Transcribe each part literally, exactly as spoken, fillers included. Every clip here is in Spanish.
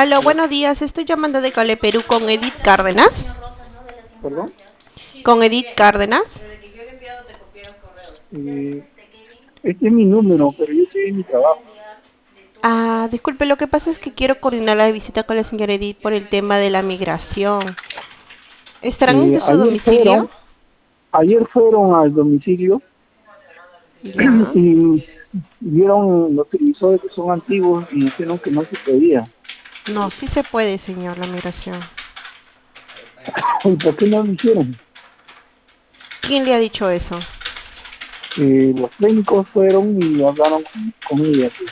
Aló, buenos días. Estoy llamando de Cale Perú con Edith Cárdenas. ¿Perdón? Con Edith Cárdenas. Eh, este es mi número, pero yo estoy en mi trabajo. Ah, disculpe, lo que pasa es que quiero coordinar la visita con la señora Edith por el tema de la migración. ¿Estarán Eh, en su ayer domicilio? fueron, ayer fueron al domicilio Ya. y vieron los televisores que son antiguos y dijeron que no se podía. No, sí se puede, señor, la migración. ¿Y por qué no lo hicieron? ¿Quién le ha dicho eso? Eh, los técnicos fueron y hablaron con, con ella, pues.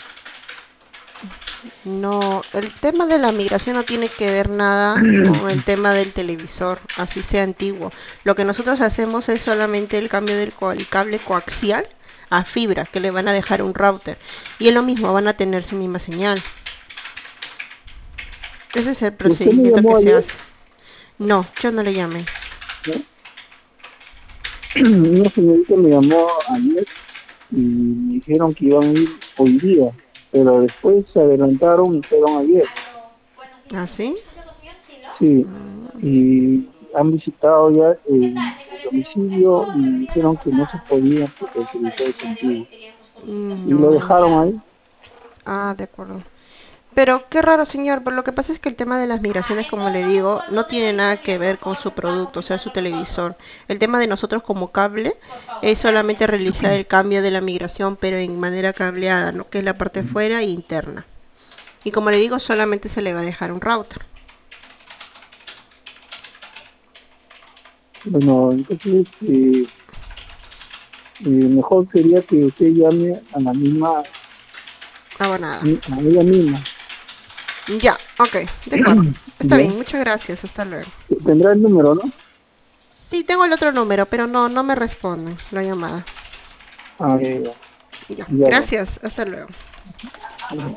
No, el tema de la migración no tiene que ver nada con el tema del televisor, así sea antiguo. Lo que nosotros hacemos es solamente el cambio del co- el cable coaxial a fibra, que le van a dejar un router. Y es lo mismo, van a tener su misma señal. Ese es el ¿Usted me procedimiento que llamó se ayer? hace. No, yo no le llamé. ¿No? Una señorita me llamó ayer y me dijeron que iban a ir hoy día, pero después se adelantaron y fueron ayer. ¿Ah, sí? Sí, y han visitado ya el, el domicilio y dijeron que no se podía porque el televisor es antiguo. Mm, Y lo no. dejaron ahí. Ah, de acuerdo. Pero qué raro, señor, pero lo que pasa es que el tema de las migraciones, como le digo, no tiene nada que ver con su producto, o sea, su televisor. El tema de nosotros como cable es solamente realizar el cambio de la migración, pero en manera cableada, ¿no? Que es la parte fuera e interna. Y como le digo, solamente se le va a dejar un router. Bueno, entonces eh, eh, mejor sería que usted llame a la misma, Abonada. a ella misma. Ya, ok, de acuerdo. Está ¿Ya? bien, muchas gracias, hasta luego. Tendrá el número, ¿no? Sí, tengo el otro número, pero no, no me responden la llamada. Ah, ya, ya. Ya, Ya, gracias, hasta luego. bueno.